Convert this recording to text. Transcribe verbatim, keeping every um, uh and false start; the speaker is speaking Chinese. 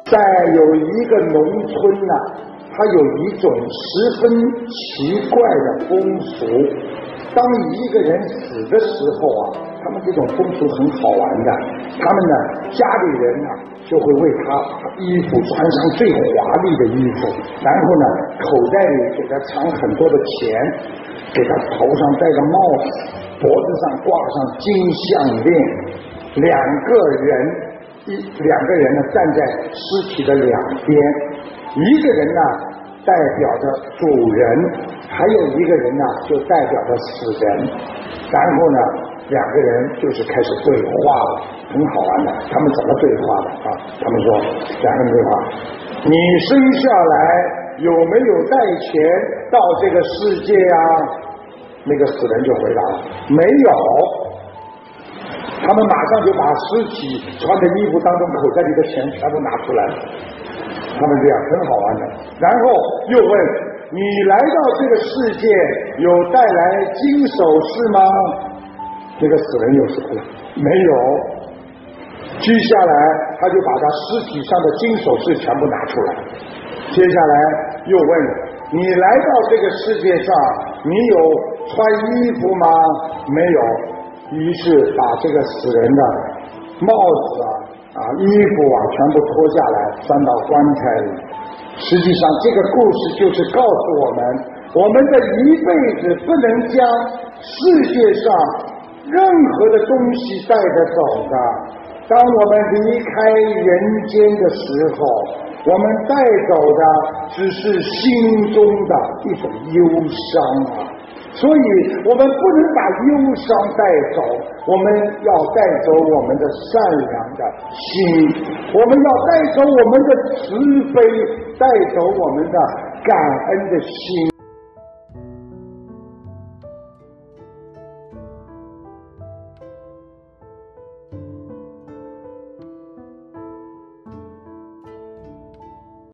在有一个农村呢、啊，它有一种十分奇怪的风俗。当一个人死的时候啊，他们这种风俗很好玩的。他们呢，家里人呢、啊、就会为他把衣服穿上最华丽的衣服，然后呢，口袋里给他藏很多的钱，给他头上戴个帽子，脖子上挂上金项链。两个人，一两个人呢站在尸体的两边，一个人呢代表着主人，还有一个人呢就代表着死人。然后呢，两个人就是开始对话了，很好玩的。他们怎么对话的啊？他们说，两个人对话：你生下来有没有带钱到这个世界啊？那个死人就回答了：没有。他们马上就把尸体穿的衣服当中口袋里的钱全部拿出来了。他们这样很好玩的。然后又问：你来到这个世界有带来金首饰吗？那个死人又说了：没有。接下来他就把他尸体上的金首饰全部拿出来。接下来又问：你来到这个世界上你有穿衣服吗？没有。于是把这个死人的帽子啊、啊衣服啊全部脱下来，装到棺材里。实际上，这个故事就是告诉我们，我们的一辈子不能将世界上任何的东西带着走的。当我们离开人间的时候，我们带走的只是心中的一种忧伤啊。所以我们不能把忧伤带走，我们要带走我们的善良的心，我们要带走我们的慈悲，带走我们的感恩的心。